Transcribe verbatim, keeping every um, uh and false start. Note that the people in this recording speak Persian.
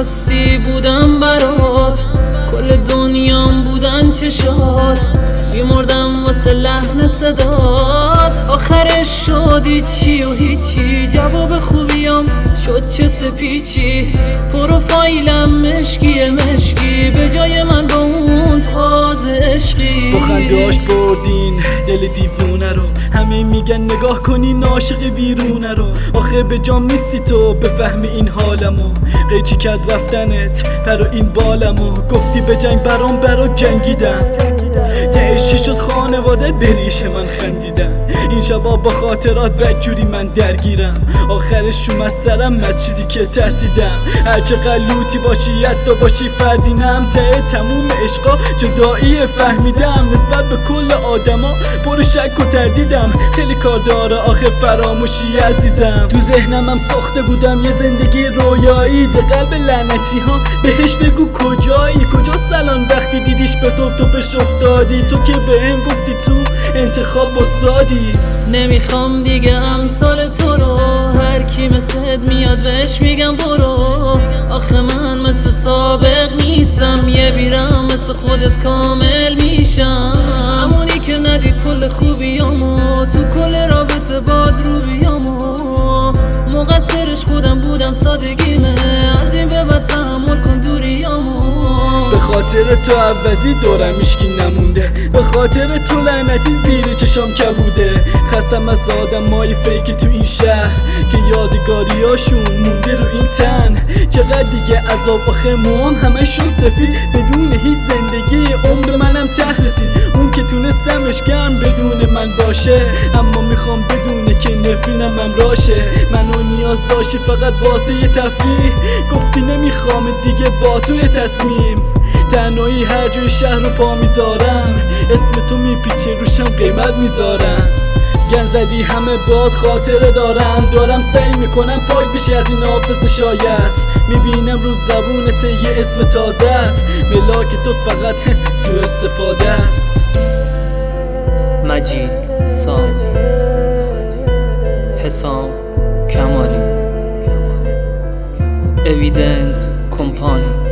راستی بودم برات، کل دنیام بودن چشات، میمردم واسه لحن صدات. آخرش شد هیچی و هیچی، جواب خوبیام شد چه سپیچی. پروفایلم مشکی مشکی، به جای من با اون فاز عشقی. با خندهاش بردین دل دیوونه رو، همه میگن نگاه کنین عاشق بیرونه رو. آخه به جام نیستی تو بفهمی این حالمو، قیچی کرد رفتنت پر این بالمو. گفتی به جنگ برام برا جنگیدم، تهشی شد خانواده بریش من خندیدن. این شبا با خاطرات بدجوری من درگیرم، آخرش اومد سرم از چیزی که ترسیدم. هرچه قلوتی باشی یددا باشی فردینم، ته تموم عشقا جدایی فهمیدم. نسبت به کل آدما پر شک و تردیدم، خیلی کار داره آخه فراموشی عزیزم. تو ذهنم هم ساخته بودم یه زندگی رویایی، ده قلب لعنتی ها بهش بگو کجایی. کجا سلام وقتی دیدیش به تو تو بهش افتادی، تو که بهم گفتی تو انتخاب استادی. نمیخوام دیگه امثال تو رو، هر کی مثلت میاد بهش میگم برو. آخه من مثل سابق نیستم، یه بیرم مثل خودت کامل میشم. همونی که ندید کل خوبیامو، تو کل رابطه باد روبیامو. مقصرش خودم بودم سادگیمه، از این به بعد تحمل کن دوریامو. به خاطر تو عوضی دورم هیچکی نمونده، به خاطر تو لعنتی زیر چشام کبوده. خستم از آدمای فیک تو این شهر که یادگاریاشون مونده رو این تن. چقدر دیگه عذاب آخه موام همشون سفید، بدون هیچ زندگی عمر منم ته رسید. اون که تونستمش گرم بدون من باشه، اما میخوام بدونه که نفرینم هم راشه. منو نیاز داشتی فقط واسه یه تفریح، گفتی نمیخوام دیگه با توی تصمیم. تنهایی هر جای شهر رو پا میذارم، اسم تو میپیچه روشم قیمت میذارم. گن زدی همه باد خاطره دارم، دارم سعی میکنم پاک بشی از این حافظ شاید. میبینم رو زبونت یه اسم تازه است، ملاک تو فقط سوء استفاده است. مجید سام، حسام کمالی، اویدنت کمپانی.